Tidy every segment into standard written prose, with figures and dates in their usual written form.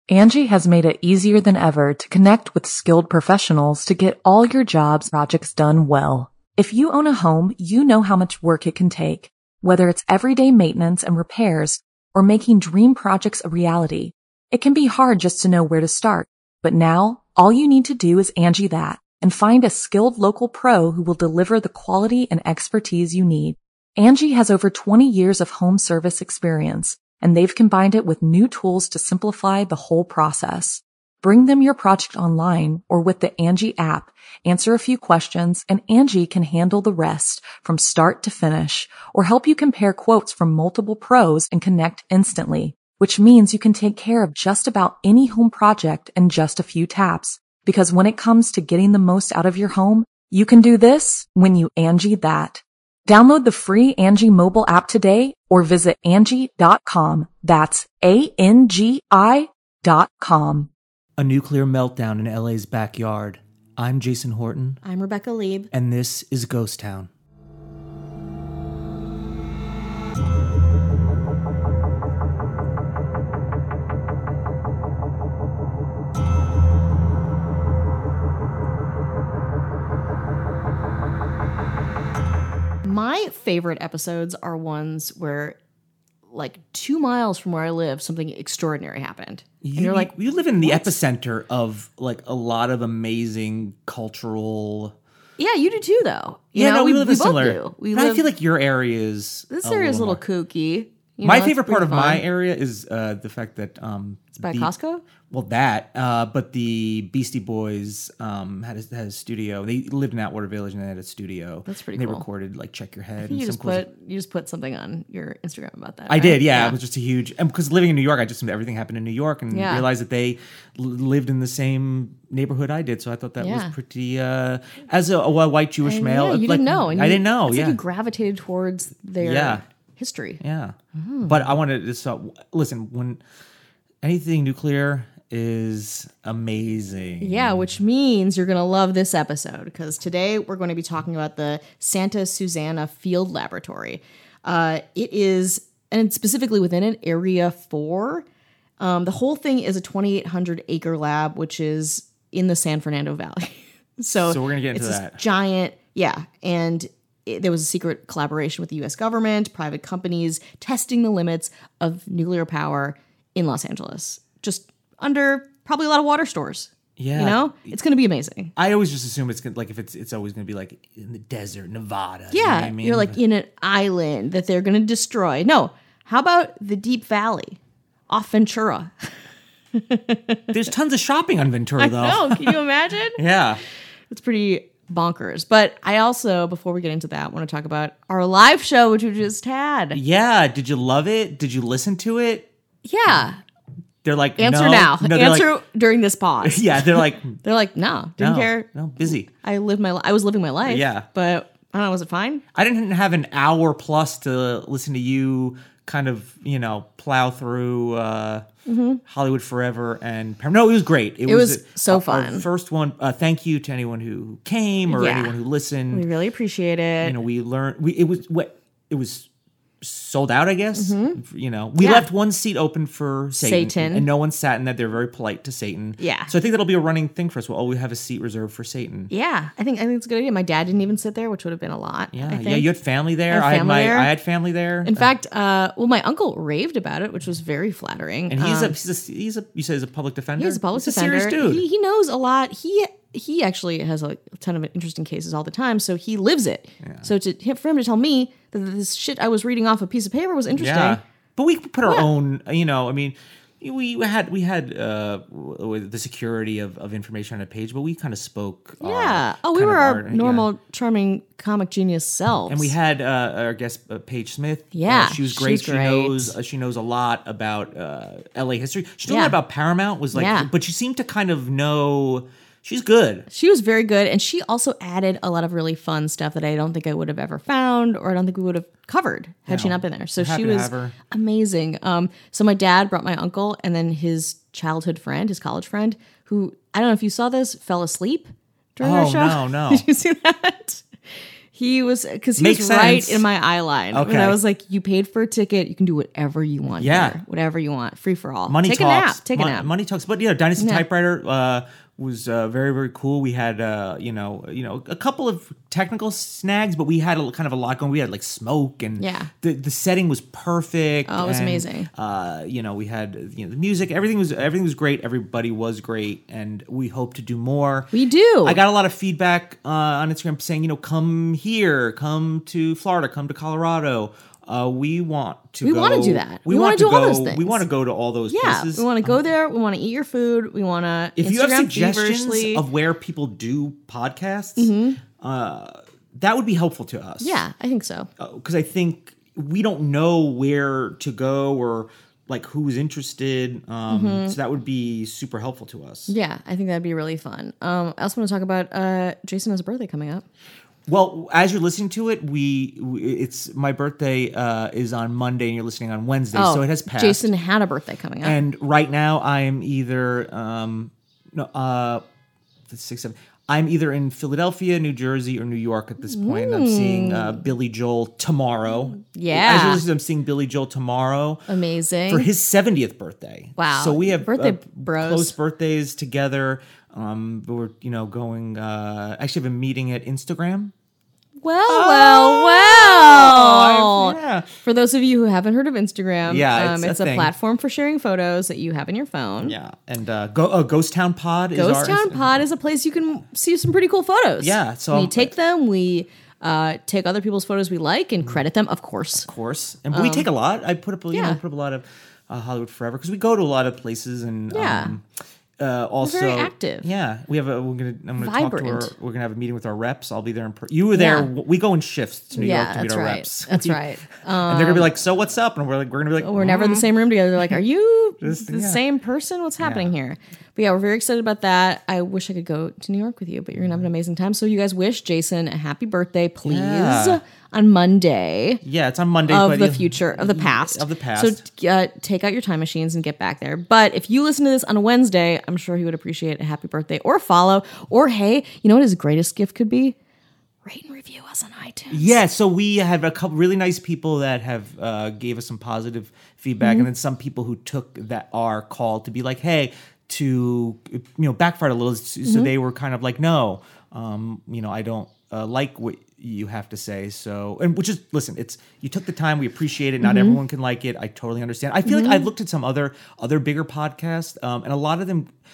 Angie has made it easier than ever to connect with skilled professionals to get all your jobs projects done well. If you own a home, you know how much work it can take, whether it's everyday maintenance and repairs or making dream projects a reality. It can be hard just to know where to start, but now all you need to do is Angie that and find a skilled local pro who will deliver the quality and expertise you need. Angie has over 20 years of home service experience, and they've combined it with new tools to simplify the whole process. Bring them your project online or with the Angie app, answer a few questions, and Angie can handle the rest from start to finish, or help you compare quotes from multiple pros and connect instantly, which means you can take care of just about any home project in just a few taps. Because when it comes to getting the most out of your home, you can do this when you Angie that. Download the free Angie mobile app today or visit Angie.com. That's ANGI.com. A nuclear meltdown in LA's backyard. I'm Jason Horton. I'm Rebecca Lieb. And this is Ghost Town. My favorite episodes are ones where, like 2 miles from where I live, something extraordinary happened. You live in the epicenter of like a lot of amazing cultural. Yeah, you do too, though. We live in both similar. do. I feel like your area is This area is a little kooky. My favorite part of my area is the fact that it's by Costco. Well, but the Beastie Boys had a studio. They lived in Atwater Village and they had a studio. That's pretty cool. They recorded like Check Your Head. You just put something on your Instagram about that. I did, yeah. It was just a huge, and because living in New York, I just assumed everything happened in New York and realized that they lived in the same neighborhood I did. So I thought that was pretty. As a white Jewish male, you didn't know. I didn't know. It's like you gravitated towards their history. Yeah, but I wanted to listen when anything nuclear is amazing. Yeah, which means you're going to love this episode because today we're going to be talking about the Santa Susana Field Laboratory. It is, and specifically within it, Area 4. The whole thing is a 2,800 acre lab, which is in the San Fernando Valley. So we're going to get into that. It's giant, and there was a secret collaboration with the U.S. government, private companies, testing the limits of nuclear power in Los Angeles. Just under probably a lot of water stores. Yeah. It's going to be amazing. I always just assume it's gonna, like if it's always going to be like in the desert, Nevada. Yeah. You know what I mean? You're like in an island that they're going to destroy. No. How about the Deep Valley off Ventura? There's tons of shopping on Ventura, though. I know. Can you imagine? Yeah. It's pretty bonkers. But I also, before we get into that, want to talk about our live show, which we just had. Yeah. Did you love it? Did you listen to it? Yeah. They're like, answer no. now. No, answer during this pause. Yeah, they're like, no, didn't care. No, busy. I was living my life. Yeah, but I don't know. Was it fine? I didn't have an hour plus to listen to you kind of, plow through Hollywood Forever and no, it was great. It was so fun. Our first one. Thank you to anyone who came or anyone who listened. We really appreciate it. We learned. It was sold out, I guess. Mm-hmm. We left one seat open for Satan, and no one sat in that. They're very polite to Satan. Yeah. So I think that'll be a running thing for us. We'll always have a seat reserved for Satan. Yeah, I think it's a good idea. My dad didn't even sit there, which would have been a lot. Yeah, I think. Yeah. You had family there. I had family there. In fact, my uncle raved about it, which was very flattering. And he's you say he's a public defender. He's a public defender. Serious dude. He knows a lot. He actually has a ton of interesting cases all the time, so he lives it. Yeah. So for him to tell me that this shit I was reading off a piece of paper was interesting. Yeah. But we put our own, we had the security of information on a page, but we kind of spoke. Yeah. We were our normal, charming comic genius selves. And we had our guest, Paige Smith. Yeah. She was great. She knows a lot about LA history. She knew a lot about Paramount, but she seemed to kind of know. She's good. She was very good. And she also added a lot of really fun stuff that I don't think I would have ever found or I don't think we would have covered had she not been there. So she was amazing. So my dad brought my uncle and then his childhood friend, his college friend, who, I don't know if you saw this, fell asleep during our show. No. Did you see that? He was, because he was right in my eye line. Okay. And I was like, you paid for a ticket. You can do whatever you want. Yeah. Here. Whatever you want. Free for all. Money Take talks. Take a nap. Money talks. But Dynasty Typewriter was very, very cool. We had, a couple of technical snags, but we had kind of a lot going. We had like smoke and the setting was perfect. Oh, it was amazing. We had, the music, everything was great. Everybody was great. And we hope to do more. We do. I got a lot of feedback on Instagram saying, come here, come to Florida, come to Colorado. We want to do that. We want to do all those things. We want to go to all those places. We want to go there. We want to eat your food. We want to If you have suggestions of where people do podcasts, that would be helpful to us. Yeah, I think so. Because I think we don't know where to go or like who's interested. So that would be super helpful to us. Yeah, I think that'd be really fun. I also want to talk about Jason has a birthday coming up. Well, as you're listening to it, it's my birthday is on Monday, and you're listening on Wednesday, so it has passed. Jason had a birthday coming up, and right now I am either 6, 7. I'm either in Philadelphia, New Jersey, or New York at this point. I'm seeing Billy Joel tomorrow. Yeah, as you're listening, I'm seeing Billy Joel tomorry. Amazing for his 70th birthday. Wow! So we have birthday bros, close birthdays together. We're going. Actually, have a meeting at Instagram. Well. Yeah. For those of you who haven't heard of Instagram, it's a platform for sharing photos that you have in your phone. Yeah, and Ghost Town Pod. Ghost Town Pod is a place you can see some pretty cool photos. Yeah, so we take them. We take other people's photos we like and credit them, of course. And we take a lot. I put up a lot of Hollywood Forever because we go to a lot of places and also we're very active. Yeah, we have I'm gonna talk to her. We're gonna have a meeting with our reps. I'll be there. You were there. We go in shifts to New York to meet our reps. That's right. And they're gonna be like, "So what's up?" And we're gonna be like, "We're never in the same room together." They're like, "Are you the same person? What's happening here?" But we're very excited about that. I wish I could go to New York with you, but you're gonna have an amazing time. So you guys wish Jason a happy birthday, please. Yeah. On Monday. Yeah, it's on Monday. Of the future, of the past. Of the past. So take out your time machines and get back there. But if you listen to this on a Wednesday, I'm sure he would appreciate a happy birthday or a follow. Or hey, you know what his greatest gift could be? Rate and review us on iTunes. Yeah, so we have a couple really nice people that have gave us some positive feedback, and then some people who took our call to be like, hey, to backfired a little. So they were kind of like, no, I don't like what you have to say. So, and which is, listen, you took the time. We appreciate it. Not everyone can like it. I totally understand. I feel like I've looked at some other bigger podcasts, and a lot of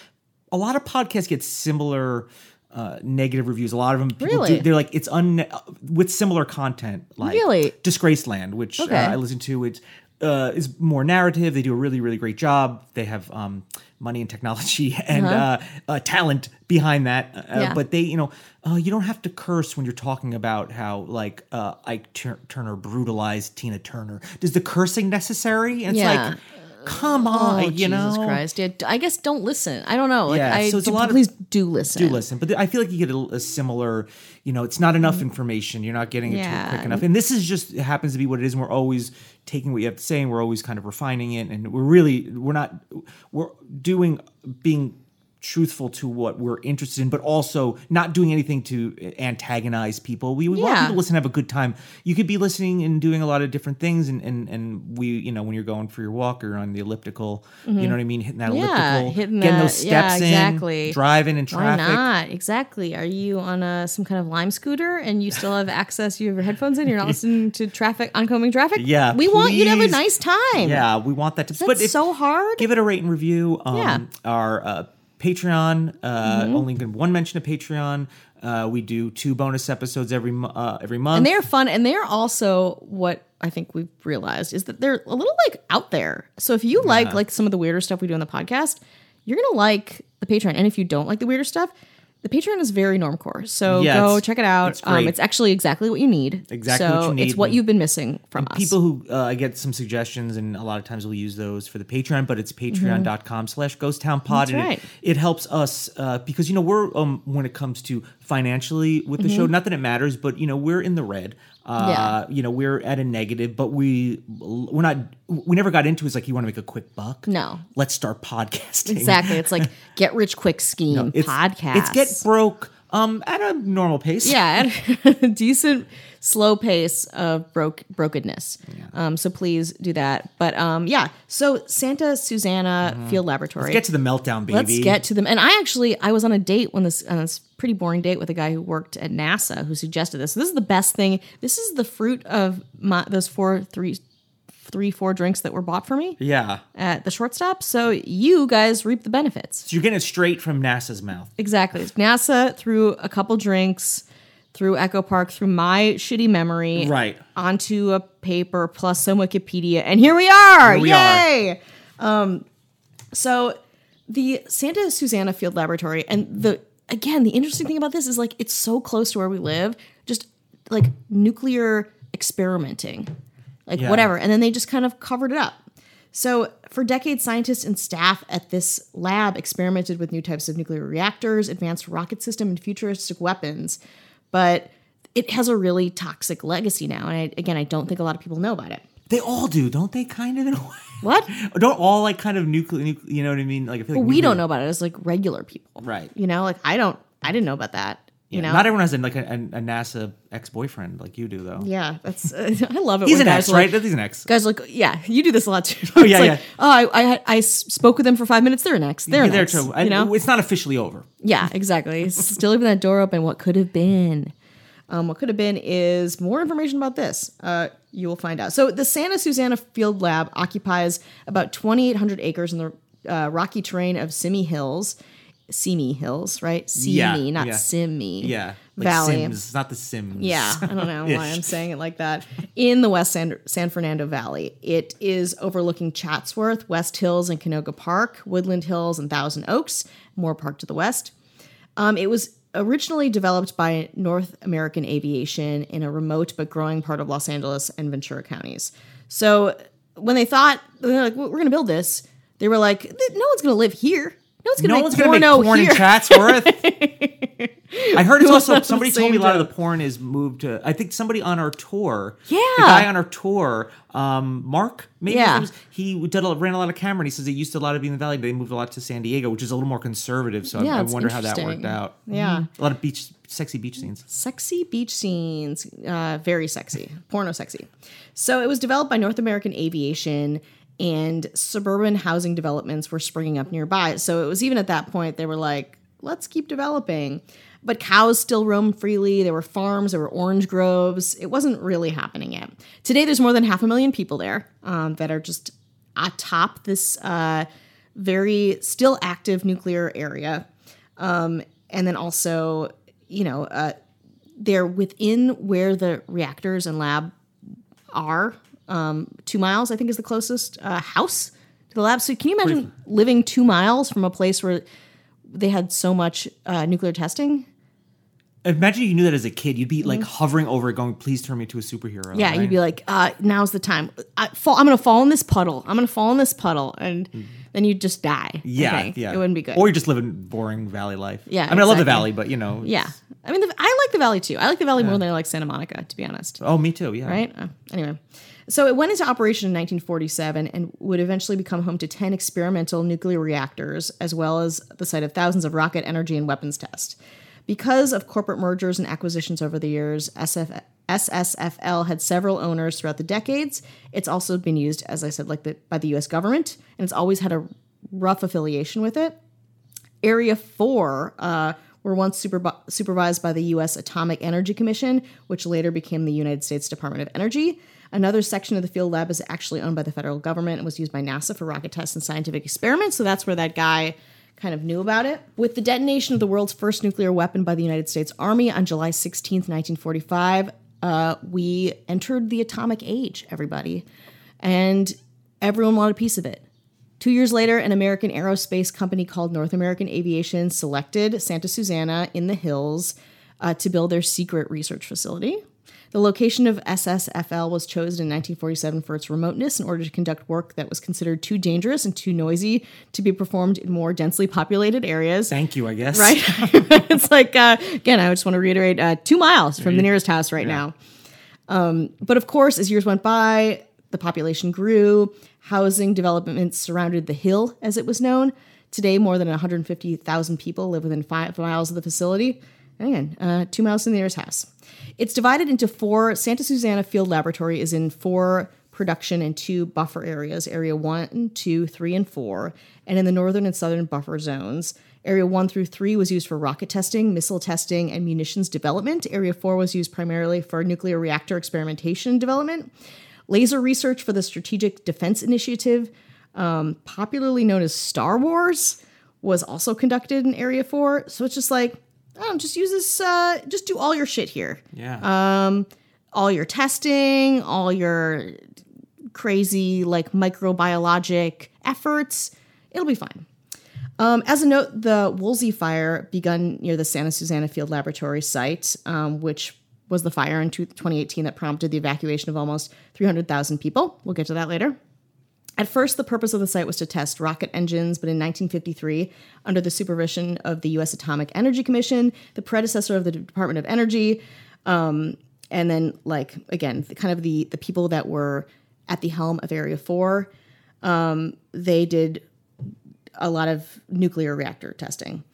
podcasts get similar negative reviews. A lot of them, they're like, it's with similar content, like Disgraceland, which I listen to. It's is more narrative. They do a really, really great job. They have money and technology and talent behind that. But they, you don't have to curse when you're talking about how like Ike Turner brutalized Tina Turner. Is the cursing necessary? And it's like, come on, Jesus Christ. Yeah, I guess don't listen. I don't know. So it's please do listen. Do listen. But I feel like you get a similar, it's not enough information. You're not getting it to it quick enough. And this is just, it happens to be what it is. And we're always taking what you have to say and we're always kind of refining it. And we're being truthful to what we're interested in, but also not doing anything to antagonize people. We want people to listen and have a good time. You could be listening and doing a lot of different things, and we, when you're going for your walk or on the elliptical, you know what I mean, hitting that elliptical, getting those steps in, driving in traffic. Why not? Exactly. Are you on some kind of Lime scooter and you still have access? You have your headphones in. You're not listening to oncoming traffic. Yeah, we want you to have a nice time. Yeah, we want that to. But it's so hard. Give it a rate and review. Our Patreon, only one mention of Patreon. We do 2 bonus episodes every month. And they're fun. And they're also, what I think we've realized is that they're a little like out there. So if you like some of the weirder stuff we do on the podcast, you're going to like the Patreon. And if you don't like the weirder stuff, the Patreon is very normcore. So go check it out. It's actually exactly what you need. Exactly what you need. It's what you've been missing from us. People who I get some suggestions, and a lot of times we'll use those for the Patreon, but it's patreon.com/ghosttownpod. That's right. It helps us because, we're, when it comes to financially with the show, not that it matters, but, we're in the red. We're at a negative, but we never got into it's like, you want to make a quick buck? No. Let's start podcasting. Exactly. It's like get rich quick scheme podcast. It's get broke At a normal pace. Yeah, at a decent, slow pace of brokenness. Yeah. So please do that. But so Santa Susana Field Laboratory. Let's get to the meltdown, baby. Let's get to them. And I was on a date on this pretty boring date with a guy who worked at NASA who suggested this. So this is the best thing. This is the fruit of those 4 drinks that were bought for me. Yeah. At the shortstop. So you guys reap the benefits. So you're getting it straight from NASA's mouth. Exactly. It's NASA through a couple drinks, through Echo Park, through my shitty memory. Right. Onto a paper plus some Wikipedia. And here we are. Yay! So the Santa Susana Field Laboratory, and the interesting thing about this is like it's so close to where we live, just like nuclear experimenting. Whatever. And then they just kind of covered it up. So for decades, scientists and staff at this lab experimented with new types of nuclear reactors, advanced rocket system, and futuristic weapons. But it has a really toxic legacy now. And I don't think a lot of people know about it. They all do, don't they, kind of, in a way? What? Don't all, like, kind of nuclear, you know what I mean? Like, I feel like we don't know about it as, like, regular people. Right. You know, like, I didn't know about that. Yeah, you know? Not everyone has a NASA ex-boyfriend like you do, though. Yeah, that's I love it. He's an ex, right? He's an ex. Guys, like, yeah, you do this a lot too. Oh yeah, yeah. I spoke with them for 5 minutes. They're an ex. They're an ex. Too. You know? It's not officially over. Yeah, exactly. Still leaving that door open. What could have been? What could have been is more information about this. You will find out. So the Santa Susana Field Lab occupies about 2,800 acres in the rocky terrain of Simi Hills, right? Simi, not Simi. Yeah. Like Valley. Sims, not the Sims. Yeah, I don't know why I'm saying it like that. In the West San Fernando Valley. It is overlooking Chatsworth, West Hills and Canoga Park, Woodland Hills and Thousand Oaks, Moore Park to the west. It was originally developed by North American Aviation in a remote but growing part of Los Angeles and Ventura counties. So when they're like, we're going to build this, they were like, no one's going to live here. No one's going to make porn in Chatsworth. I heard it's also, somebody told me a lot of the porn is moved to, I think somebody on our tour. Yeah. The guy on our tour, Mark, maybe. Yeah. He ran a lot of camera, and he says they used to a lot of be in the Valley, but they moved a lot to San Diego, which is a little more conservative. So I wonder how that worked out. Yeah. A lot of sexy beach scenes. Sexy beach scenes. Very sexy. Porno sexy. So it was developed by North American Aviation, and suburban housing developments were springing up nearby. So it was even at that point, they were like, let's keep developing. But cows still roam freely. There were farms, there were orange groves. It wasn't really happening yet. Today, there's more than 500,000 people there that are just atop this very still active nuclear area. And then also, they're within where the reactors and lab are. 2 miles, I think, is the closest house to the lab. So can you imagine living 2 miles from a place where they had so much nuclear testing? Imagine you knew that as a kid. You'd be like hovering over it going, please turn me to a superhero. Yeah, right? You'd be like, now's the time. I'm going to fall in this puddle. And then you'd just die. Yeah, yeah. It wouldn't be good. Or you just live a boring valley life. Yeah, I love the Valley, but Yeah. I mean, I like the Valley too. I like the Valley more than I like Santa Monica, to be honest. Oh, me too, yeah. Right? Anyway. So it went into operation in 1947 and would eventually become home to 10 experimental nuclear reactors, as well as the site of thousands of rocket energy and weapons tests. Because of corporate mergers and acquisitions over the years, SSFL had several owners throughout the decades. It's also been used, as I said, by the U.S. government, and it's always had a rough affiliation with it. Area 4 were once supervised by the U.S. Atomic Energy Commission, which later became the United States Department of Energy. Another section of the field lab is actually owned by the federal government and was used by NASA for rocket tests and scientific experiments, so that's where that guy kind of knew about it. With the detonation of the world's first nuclear weapon by the United States Army on July 16th, 1945, we entered the atomic age, everybody. And everyone wanted a piece of it. 2 years later, an American aerospace company called North American Aviation selected Santa Susana in the hills to build their secret research facility. The location of SSFL was chosen in 1947 for its remoteness in order to conduct work that was considered too dangerous and too noisy to be performed in more densely populated areas. Thank you, I guess. Right? It's like, again, I just want to reiterate, 2 miles from the nearest house right now. But of course, as years went by, the population grew. Housing developments surrounded the Hill, as it was known. Today, more than 150,000 people live within 5 miles of the facility. And again, 2 miles from the nearest house. It's divided into 4. Santa Susana Field Laboratory is in 4 production and 2 buffer areas, Area 1, 2, 3, and 4, and in the northern and southern buffer zones. Area 1 through 3 was used for rocket testing, missile testing, and munitions development. Area 4 was used primarily for nuclear reactor experimentation and development. Laser research for the Strategic Defense Initiative, popularly known as Star Wars, was also conducted in Area 4. So it's just like, just use this, just do all your shit here. Yeah. All your testing, all your crazy, like, microbiologic efforts, it'll be fine. As a note, the Woolsey fire begun near the Santa Susana Field Laboratory site, which was the fire in 2018 that prompted the evacuation of almost 300,000 people. We'll get to that later. At first, the purpose of the site was to test rocket engines, but in 1953, under the supervision of the U.S. Atomic Energy Commission, the predecessor of the Department of Energy, and then, like, again, kind of the people that were at the helm of Area 4, they did a lot of nuclear reactor testing.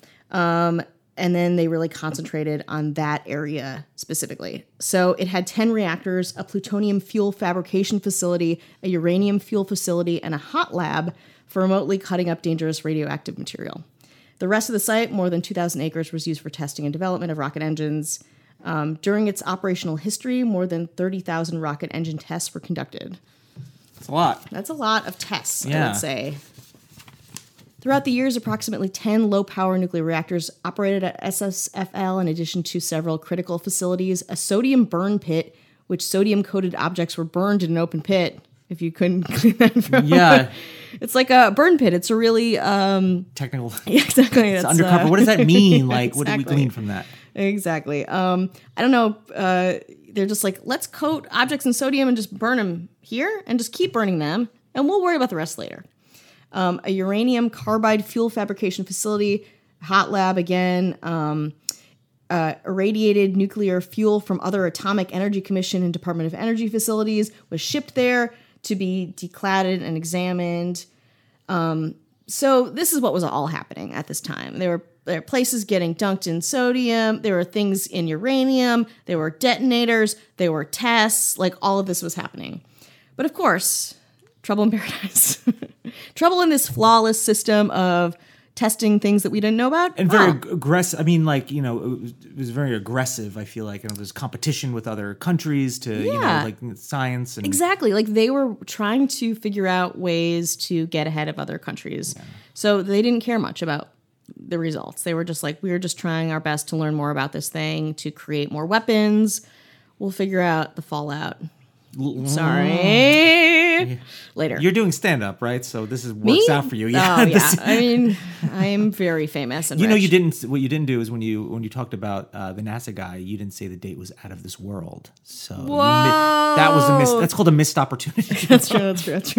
And then they really concentrated on that area specifically. So it had 10 reactors, a plutonium fuel fabrication facility, a uranium fuel facility, and a hot lab for remotely cutting up dangerous radioactive material. The rest of the site, more than 2,000 acres, was used for testing and development of rocket engines. During its operational history, more than 30,000 rocket engine tests were conducted. That's a lot. That's a lot of tests, I would say. Throughout the years, approximately 10 low-power nuclear reactors operated at SSFL in addition to several critical facilities, a sodium burn pit, which sodium-coated objects were burned in an open pit, if you couldn't clean that from. Yeah. It's like a burn pit. It's a really... technical. Yeah, exactly. It's undercover. What does that mean? Like, Exactly. What do we glean from that? Exactly. I don't know. They're just like, let's coat objects in sodium and just burn them here and just keep burning them, and we'll worry about the rest later. A uranium carbide fuel fabrication facility, hot lab again, irradiated nuclear fuel from other Atomic Energy Commission and Department of Energy facilities was shipped there to be decladded and examined. So this is what was all happening at this time. There were places getting dunked in sodium. There were things in uranium. There were detonators. There were tests. Like, all of this was happening. But of course, trouble in paradise. Trouble in this flawless system of testing things that we didn't know about. And very aggressive. I mean, like, you know, it was very aggressive, I feel like. And there's competition with other countries to, you know, like science. And exactly. Like, they were trying to figure out ways to get ahead of other countries. Yeah. So they didn't care much about the results. They were just like, we were just trying our best to learn more about this thing, to create more weapons. We'll figure out the fallout. Sorry. Later. You're doing stand-up, right? So this works out for you. Yeah. Oh, yeah. I mean, I am very famous and you know, rich. what you didn't do is when you talked about the NASA guy, you didn't say the date was out of this world. So that was a miss. That's called a missed opportunity. That's true.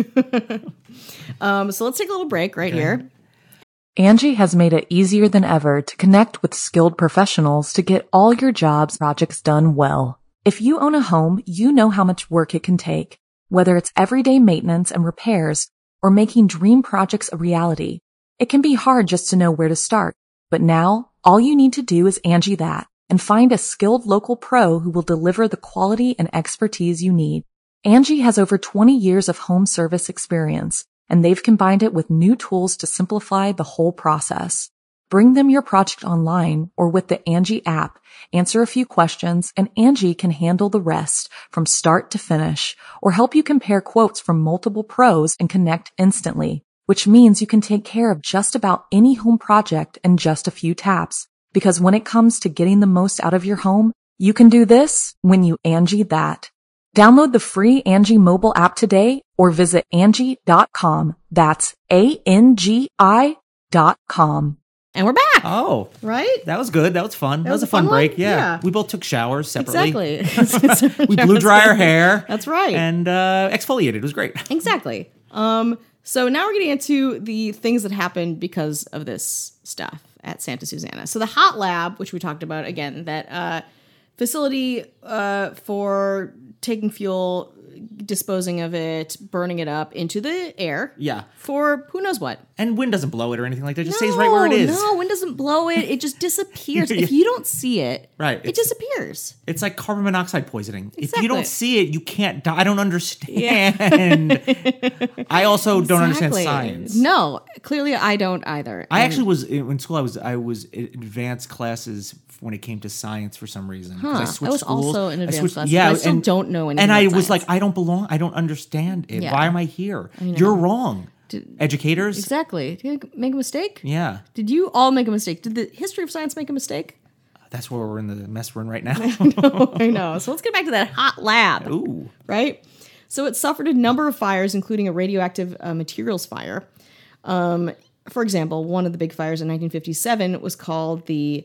So let's take a little break here. Angie has made it easier than ever to connect with skilled professionals to get all your jobs projects done well. If you own a home, you know how much work it can take, whether it's everyday maintenance and repairs or making dream projects a reality. It can be hard just to know where to start, but now all you need to do is Angie that and find a skilled local pro who will deliver the quality and expertise you need. Angie has over 20 years of home service experience, and they've combined it with new tools to simplify the whole process. Bring them your project online or with the Angie app, answer a few questions, and Angie can handle the rest from start to finish or help you compare quotes from multiple pros and connect instantly, which means you can take care of just about any home project in just a few taps. Because when it comes to getting the most out of your home, you can do this when you Angie that. Download the free Angie mobile app today or visit Angie.com. That's ANGI.com. And we're back. Oh. Right? That was good. That was fun. That was a fun break. Yeah. We both took showers separately. Exactly. We blew dry our hair. That's right. And exfoliated. It was great. Exactly. So now we're getting into the things that happened because of this stuff at Santa Susana. So the hot lab, which we talked about again, that facility for taking fuel, disposing of it, burning it up into the air. Yeah. For who knows what. And wind doesn't blow it or anything like that. It just stays right where it is. No, wind doesn't blow it. It just disappears. If you don't see it, it disappears. It's like carbon monoxide poisoning. Exactly. If you don't see it, you can't die. I don't understand. I also don't understand science. No, clearly I don't either. I actually was, in school, I was in advanced classes when it came to science for some reason. I switched was schools. Also in advanced classes. Yeah, I still don't know anything And about I was science. like, I don't belong. I don't understand it. Yeah. Why am I here? You're wrong. Educators? Exactly. Did you make a mistake? Yeah. Did you all make a mistake? Did the history of science make a mistake? That's where we're in the mess we're in right now. I know. So let's get back to that hot lab. Ooh. Right? So it suffered a number of fires, including a radioactive materials fire. For example, one of the big fires in 1957 was called the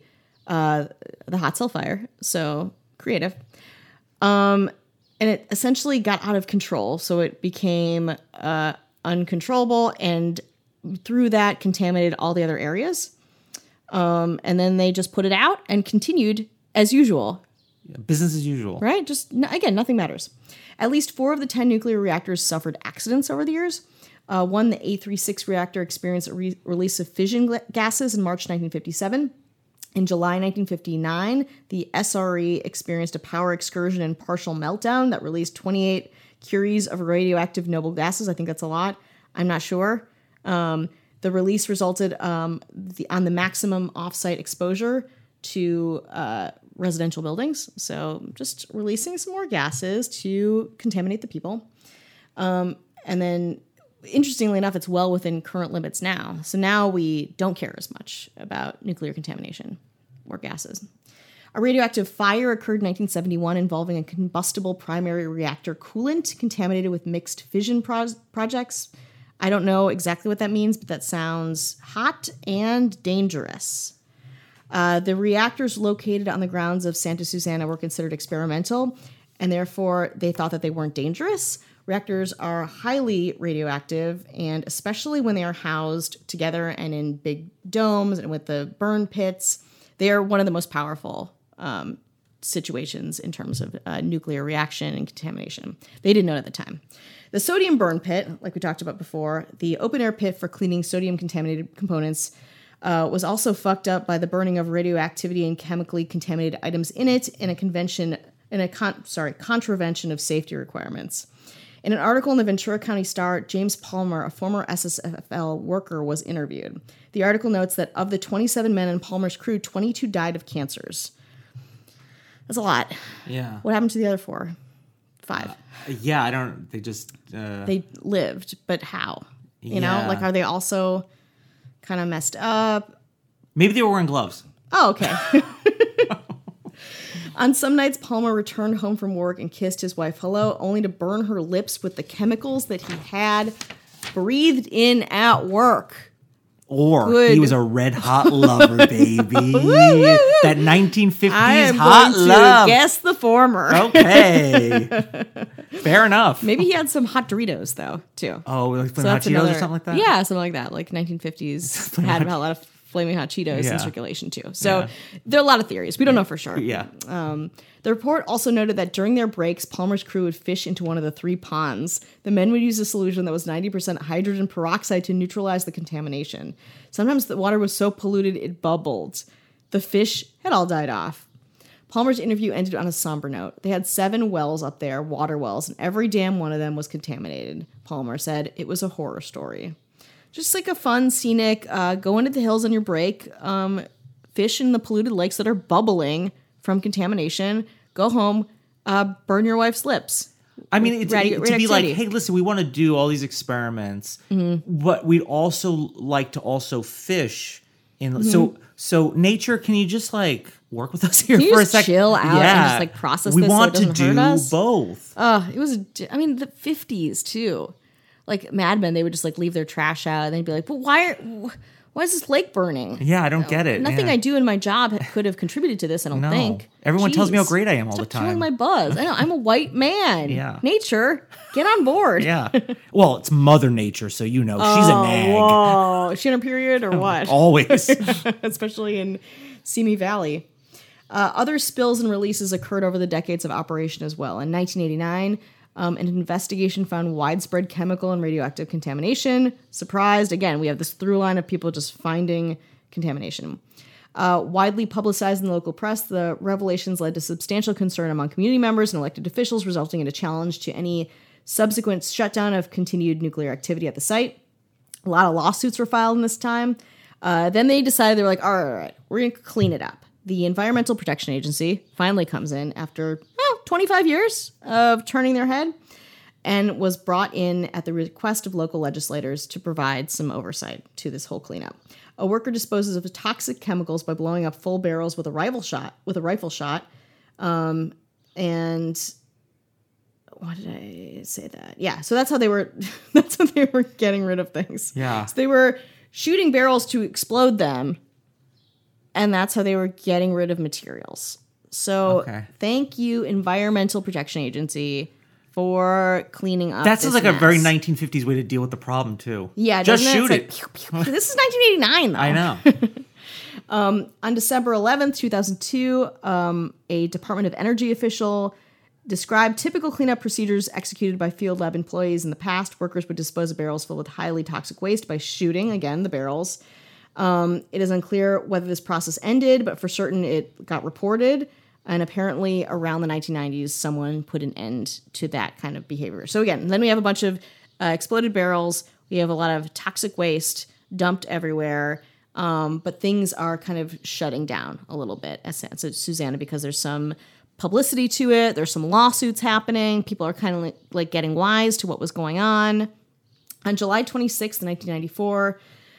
hot cell fire. So creative. And it essentially got out of control. So it became uncontrollable, and through that contaminated all the other areas. And then they just put it out and continued as usual. Yeah, business as usual. Right? Just, again, nothing matters. At least 4 of the 10 nuclear reactors suffered accidents over the years. One, the A36 reactor, experienced a release of fission gases in March 1957. In July 1959, the SRE experienced a power excursion and partial meltdown that released 28 curies of radioactive noble gases. I think that's a lot. I'm not sure. The release resulted on the maximum offsite exposure to residential buildings. So just releasing some more gases to contaminate the people. And then, interestingly enough, it's well within current limits now. So now we don't care as much about nuclear contamination or gases. A radioactive fire occurred in 1971 involving a combustible primary reactor coolant contaminated with mixed fission projects. I don't know exactly what that means, but that sounds hot and dangerous. The reactors located on the grounds of Santa Susana were considered experimental, and therefore they thought that they weren't dangerous. Reactors are highly radioactive, and especially when they are housed together and in big domes and with the burn pits, they are one of the most powerful situations in terms of nuclear reaction and contamination. They didn't know it at the time. The sodium burn pit, like we talked about before, the open-air pit for cleaning sodium-contaminated components, was also fucked up by the burning of radioactivity and chemically contaminated items in it in a contravention of safety requirements. In an article in the Ventura County Star, James Palmer, a former SSFL worker, was interviewed. The article notes that of the 27 men in Palmer's crew, 22 died of cancers. That's a lot. Yeah. What happened to the other 4? 5. Yeah, I don't. They just. They lived, but how? You know, like, are they also kind of messed up? Maybe they were wearing gloves. Oh, okay. On some nights, Palmer returned home from work and kissed his wife hello, only to burn her lips with the chemicals that he had breathed in at work. Or he was a red hot lover, baby. That 1950s hot love. Guess the former. Okay. Fair enough. Maybe he had some hot Doritos, though, too. Oh, like Hot Cheetos or something like that? Yeah, something like that. Like 1950s had a lot of Flaming Hot Cheetos in circulation, too. So there are a lot of theories. We don't know for sure. Yeah. The report also noted that during their breaks, Palmer's crew would fish into one of the 3 ponds. The men would use a solution that was 90% hydrogen peroxide to neutralize the contamination. Sometimes the water was so polluted it bubbled. The fish had all died off. Palmer's interview ended on a somber note. They had 7 wells up there, water wells, and every damn one of them was contaminated. Palmer said it was a horror story. Just like a fun, scenic, go into the hills on your break, fish in the polluted lakes that are bubbling from contamination, go home, burn your wife's lips. I mean, to be like, hey, listen, we want to do all these experiments, but we'd also like to also fish. So nature, can you just like work with us here for a second? Chill out and just like process this so it doesn't hurt us? We want to do both. It was, the 50s too. Like Mad Men, they would just like leave their trash out and they'd be like, but why is this lake burning? Yeah, I don't get it. Nothing I do in my job could have contributed to this, I don't think. Everyone tells me how great I am all the time. Stop killing my buzz. I know, I'm a white man. Yeah. Nature, get on board. Yeah. Well, it's Mother Nature, so she's a nag. Whoa. Is she on a period or what? Always. Especially in Simi Valley. Other spills and releases occurred over the decades of operation as well. In 1989, an investigation found widespread chemical and radioactive contamination. Surprised. Again, we have this through line of people just finding contamination. Widely publicized in the local press, the revelations led to substantial concern among community members and elected officials, resulting in a challenge to any subsequent shutdown of continued nuclear activity at the site. A lot of lawsuits were filed in this time. Then they decided, they were like, all right, we're going to clean it up. The Environmental Protection Agency finally comes in after 25 years of turning their head and was brought in at the request of local legislators to provide some oversight to this whole cleanup. A worker disposes of toxic chemicals by blowing up full barrels with a rifle shot. And why did I say that? Yeah, so that's how they were getting rid of things. Yeah. So they were shooting barrels to explode them, and that's how they were getting rid of materials. So Thank you, Environmental Protection Agency, for cleaning up. That sounds like mess. A very 1950s way to deal with the problem, too. Yeah, just shoot it. Like, pew, pew. This is 1989, though. I know. On December 11th, 2002, a Department of Energy official described typical cleanup procedures executed by field lab employees in the past. Workers would dispose of barrels filled with highly toxic waste by shooting, again, the barrels. It is unclear whether this process ended, but for certain it got reported. And apparently around the 1990s, someone put an end to that kind of behavior. So again, then we have a bunch of exploded barrels. We have a lot of toxic waste dumped everywhere. But things are kind of shutting down a little bit at Susanna because there's some publicity to it. There's some lawsuits happening. People are kind of like getting wise to what was going on. On July 26th, 1994,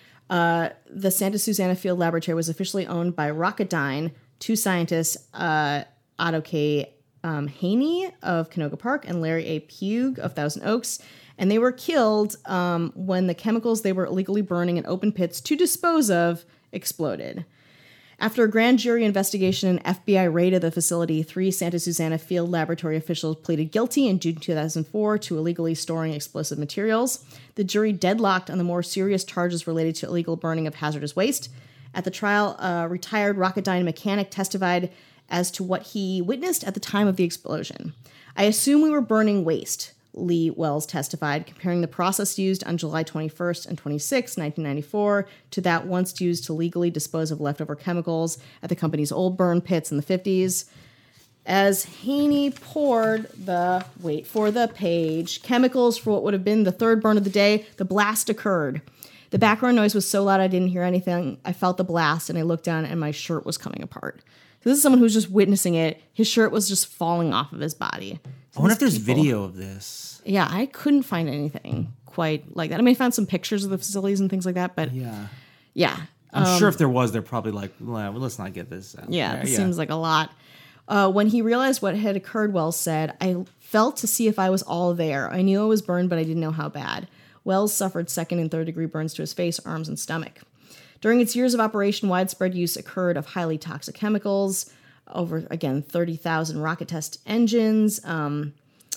the Santa Susana Field Laboratory was officially owned by Rocketdyne, two scientists, Otto K. Haney of Canoga Park and Larry A. Pugh of Thousand Oaks. And they were killed when the chemicals they were illegally burning in open pits to dispose of exploded. After a grand jury investigation and FBI raid of the facility, 3 Santa Susana Field Laboratory officials pleaded guilty in June 2004 to illegally storing explosive materials. The jury deadlocked on the more serious charges related to illegal burning of hazardous waste. At the trial, a retired Rocketdyne mechanic testified as to what he witnessed at the time of the explosion. I assume we were burning waste, Lee Wells testified, comparing the process used on July 21st and 26th, 1994, to that once used to legally dispose of leftover chemicals at the company's old burn pits in the 50s. As Haney poured the, wait for the page, chemicals for what would have been the third burn of the day, the blast occurred. The background noise was so loud I didn't hear anything. I felt the blast and I looked down and my shirt was coming apart. So this is someone who's just witnessing it. His shirt was just falling off of his body. I wonder if there's video of this. Yeah, I couldn't find anything quite like that. I mean, I found some pictures of the facilities and things like that, but yeah. I'm sure if there was, they're probably like, well, let's not get this out. Yeah, it seems like a lot. When he realized what had occurred, Wells said, I felt to see if I was all there. I knew I was burned, but I didn't know how bad. Wells suffered 2nd and 3rd degree burns to his face, arms, and stomach. During its years of operation, widespread use occurred of highly toxic chemicals, over, again, 30,000 rocket test engines. And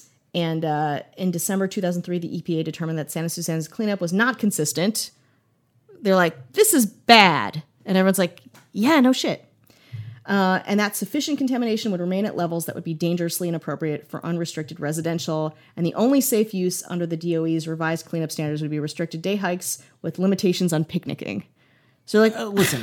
in December 2003, the EPA determined that Santa Susana's cleanup was not consistent. They're like, this is bad. And everyone's like, yeah, no shit. And that sufficient contamination would remain at levels that would be dangerously inappropriate for unrestricted residential. And the only safe use under the DOE's revised cleanup standards would be restricted day hikes with limitations on picnicking. So like, listen,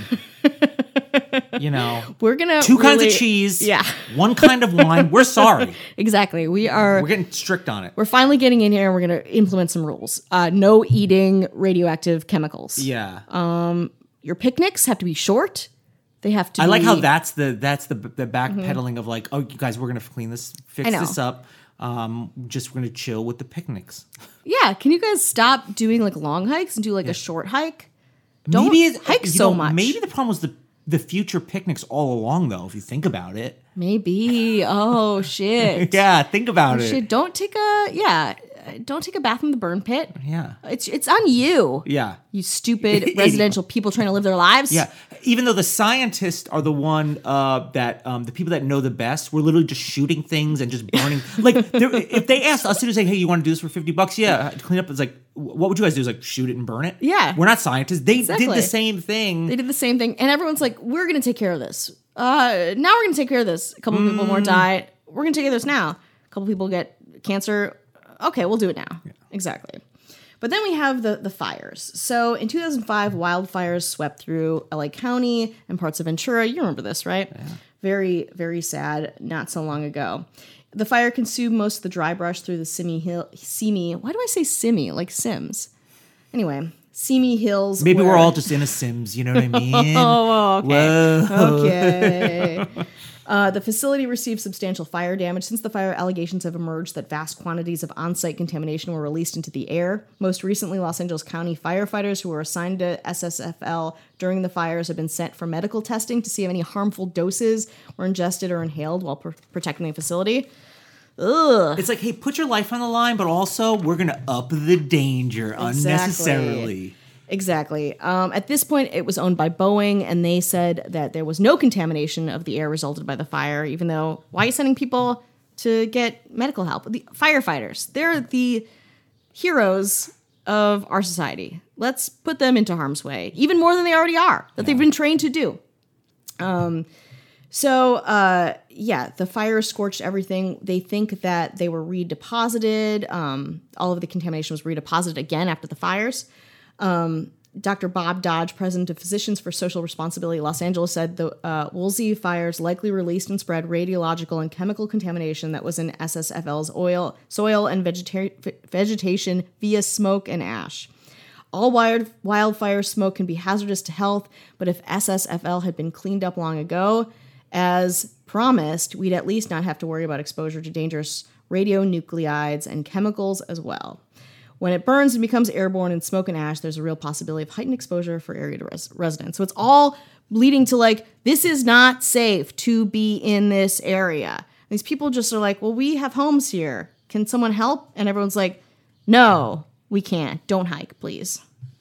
you know, we're going to 2 kinds of cheese, 1 kind of wine. We're sorry. Exactly. We're getting strict on it. We're finally getting in here and we're going to implement some rules. No eating radioactive chemicals. Yeah. Your picnics have to be short. They have to. I like how that's the backpedaling of like, oh, you guys, we're gonna clean this, fix this up. We're gonna chill with the picnics. Yeah, can you guys stop doing like long hikes and do like a short hike? Don't hike so much. Maybe the problem was the future picnics all along, though. If you think about it, maybe. Oh shit. Yeah, think about it. Shit, don't take a bath in the burn pit. Yeah. It's on you. Yeah. You stupid residential people trying to live their lives. Yeah. Even though the scientists are the one that the people that know the best, we're literally just shooting things and just burning. Like, if they asked us to say, hey, you want to do this for $50? Yeah. Clean up. It's like, what would you guys do? Is like shoot it and burn it? Yeah. We're not scientists. They did the same thing. They did the same thing. And everyone's like, we're going to take care of this. Now we're going to take care of this. A couple people more die. We're going to take care of this now. A couple people get cancer. Okay, we'll do it now. Yeah. Exactly. But then we have the fires. So in 2005, wildfires swept through LA County and parts of Ventura. You remember this, right? Yeah. Very, very sad. Not so long ago. The fire consumed most of the dry brush through the Simi. Why do I say Simi? Like Sims. Anyway, Simi Hills. Maybe we're all just in a Sims, you know what I mean? Oh, okay. Whoa. Okay. The facility received substantial fire damage since the fire allegations have emerged that vast quantities of on-site contamination were released into the air. Most recently, Los Angeles County firefighters who were assigned to SSFL during the fires have been sent for medical testing to see if any harmful doses were ingested or inhaled while protecting the facility. Ugh. It's like, hey, put your life on the line, but also we're going to up the danger unnecessarily. Exactly. At this point, it was owned by Boeing, and they said that there was no contamination of the air resulted by the fire, even though, why are you sending people to get medical help? The firefighters, they're the heroes of our society. Let's put them into harm's way, even more than they already are, that they've been trained to do. The fire scorched everything. They think that they were redeposited. All of the contamination was redeposited again after the fires. Dr. Bob Dodge, president of Physicians for Social Responsibility Los Angeles, said the Woolsey fires likely released and spread radiological and chemical contamination that was in SSFL's soil and vegetation via smoke and ash. All wildfire smoke can be hazardous to health, but if SSFL had been cleaned up long ago, as promised, we'd at least not have to worry about exposure to dangerous radionuclides and chemicals as well. When it burns and becomes airborne in smoke and ash, there's a real possibility of heightened exposure for area residents. So it's all leading to like, this is not safe to be in this area. And these people just are like, well, we have homes here. Can someone help? And everyone's like, no, we can't. Don't hike, please.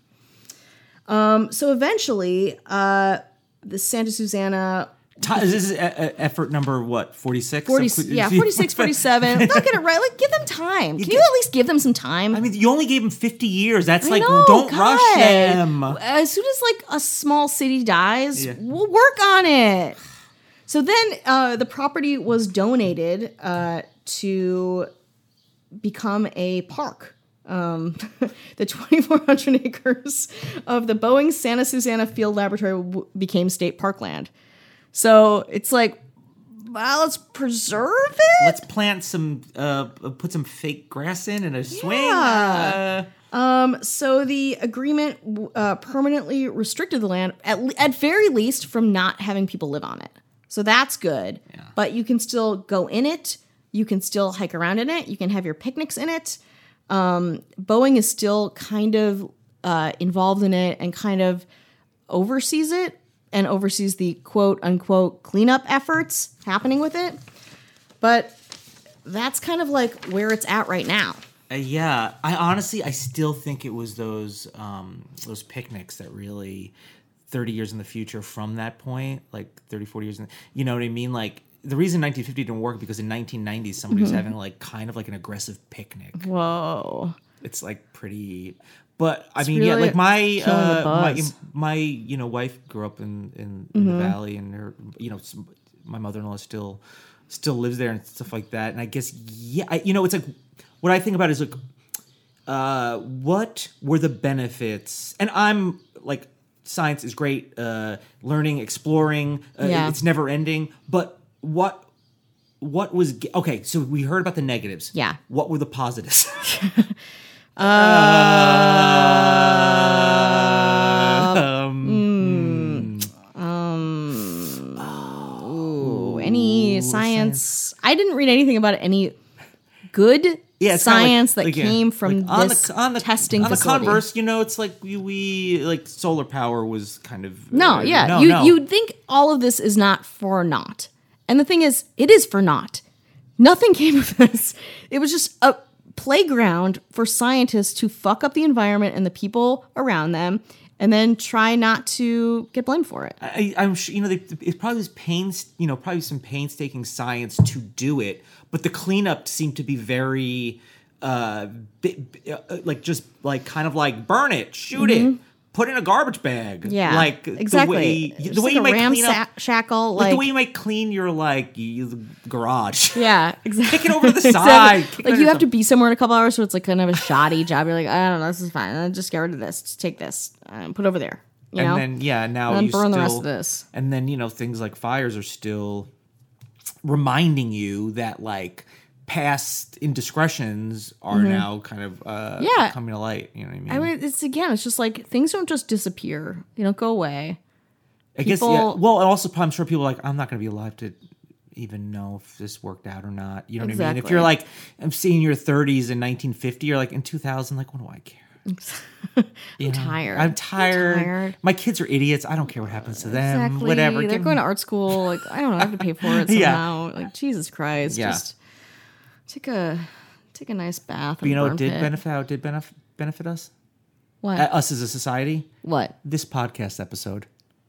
So eventually, the Santa Susana... This is effort number, what, 46? 46, 47. They'll get it right. Like, give them time. Can you at least give them some time? I mean, you only gave them 50 years. That's don't rush them. As soon as, like, a small city dies, we'll work on it. So then the property was donated to become a park. The 2,400 acres of the Boeing Santa Susana Field Laboratory became state parkland. So it's like, well, let's preserve it. Let's plant some, put some fake grass in and a swing. So the agreement permanently restricted the land, at very least, from not having people live on it. So that's good. Yeah. But you can still go in it. You can still hike around in it. You can have your picnics in it. Boeing is still kind of involved in it and kind of oversees it. And oversees the quote-unquote cleanup efforts happening with it. But that's kind of like where it's at right now. I still think it was those picnics that really, 30 years in the future from that point, like 30, 40 years, you know what I mean? Like, the reason 1950 didn't work because in 1990 somebody was having like kind of like an aggressive picnic. Whoa. It's like pretty... But I mean, really like my wife grew up in the valley, and her, my mother-in-law still lives there and stuff like that. And I guess, it's like what I think about is like, what were the benefits? And I'm like, science is great, learning, exploring, it's never ending. But what was okay? So we heard about the negatives. Yeah. What were the positives? Any science? I didn't read anything about any good science that came from this testing facility. On the converse, it's like we like solar power was kind of You'd think all of this is not for naught, and the thing is, it is for naught. Nothing came of this. It was just a playground for scientists to fuck up the environment and the people around them, and then try not to get blamed for it. I'm sure it probably was probably some painstaking science to do it, but the cleanup seemed to be very, kind of like burn it, shoot it, put in a garbage bag. Yeah, like exactly. The way you might clean up shackle, like the way you might clean your garage. Yeah, exactly. Kick it over to the side. Like you have to be somewhere in a couple hours, so it's like kind of a shoddy job. You're like, I don't know, this is fine. I'll just get rid of this. Just take this and put it over there. You know? Then now and you burn still, the rest of this. And then things like fires are still reminding you that like past indiscretions are now kind of coming to light. You know what I mean? It's just like things don't just disappear. They don't go away. I guess, yeah. Well, also, I'm sure people are like, I'm not going to be alive to even know if this worked out or not. You know what I mean? If you're like, I'm seeing your 30s in 1950, you're like, in 2000, like, what do I care? I'm tired. I'm tired. My kids are idiots. I don't care what happens to them. Exactly. Whatever. They're going to art school. Like, I don't know. I have to pay for it somehow. Like, Jesus Christ. Yeah. Just take a nice bath. But what did benefit us? What? Us as a society? What? This podcast episode.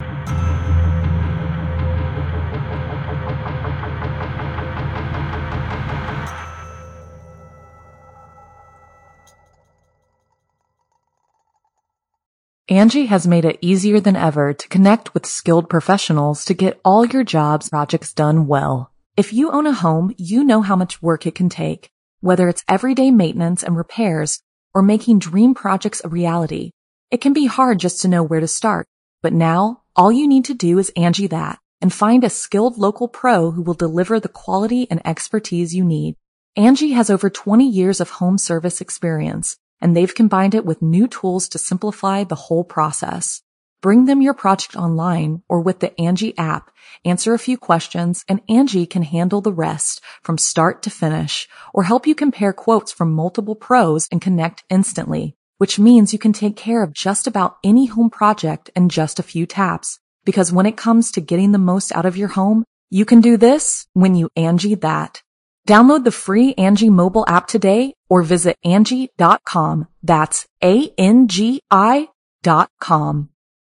Angie has made it easier than ever to connect with skilled professionals to get all your jobs projects done well. If you own a home, you know how much work it can take, whether it's everyday maintenance and repairs or making dream projects a reality. It can be hard just to know where to start, but now all you need to do is Angie that and find a skilled local pro who will deliver the quality and expertise you need. Angie has over 20 years of home service experience, and they've combined it with new tools to simplify the whole process. Bring them your project online or with the Angie app, answer a few questions, and Angie can handle the rest from start to finish, or help you compare quotes from multiple pros and connect instantly, which means you can take care of just about any home project in just a few taps. Because when it comes to getting the most out of your home, you can do this when you Angie that. Download the free Angie mobile app today or visit Angie.com. That's ANGI.com.